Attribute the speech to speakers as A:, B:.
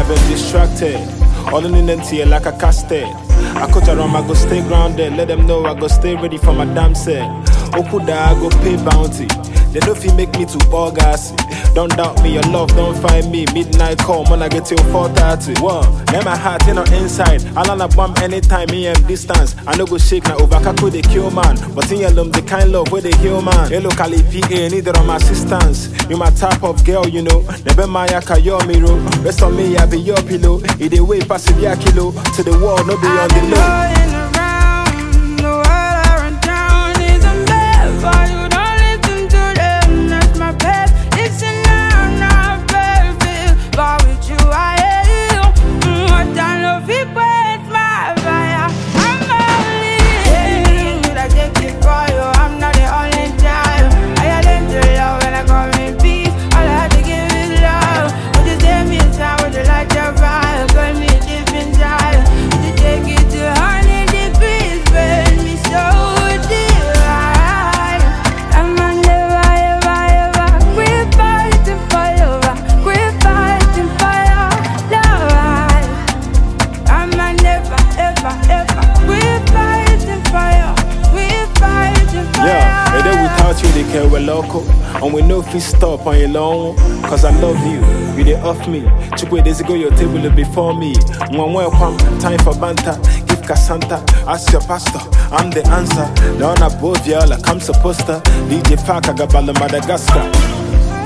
A: been distracted. All in the NTA like a casted. I cut around, I go stay grounded. Let them know I go stay ready for my damn set. Okuda, I go pay bounty. They know if you make me too bogassy. Don't doubt me, your love don't find me. Midnight call, when I get till 4:30. Whoa, let my heart in on inside. I'll on a bomb anytime, me and distance. I no go shake, now over Kaku they kill man. But in your love, the kind love where they heal man. Hey, locally PA, neither of my assistance. You my type of girl, you know. Never my your mirror. Rest on me, I be your pillow. Either way, pass it your kilo. To the wall, no be on the low. They care we're local, and we know if we stop on your long. Cause I love you, you they off me. 2 days ago your table is before me. One welcome, time for banter. Give Cassanta, ask your pastor, I'm the answer. Down above y'all like I'm supposed to. DJ Park, I got Madagascar.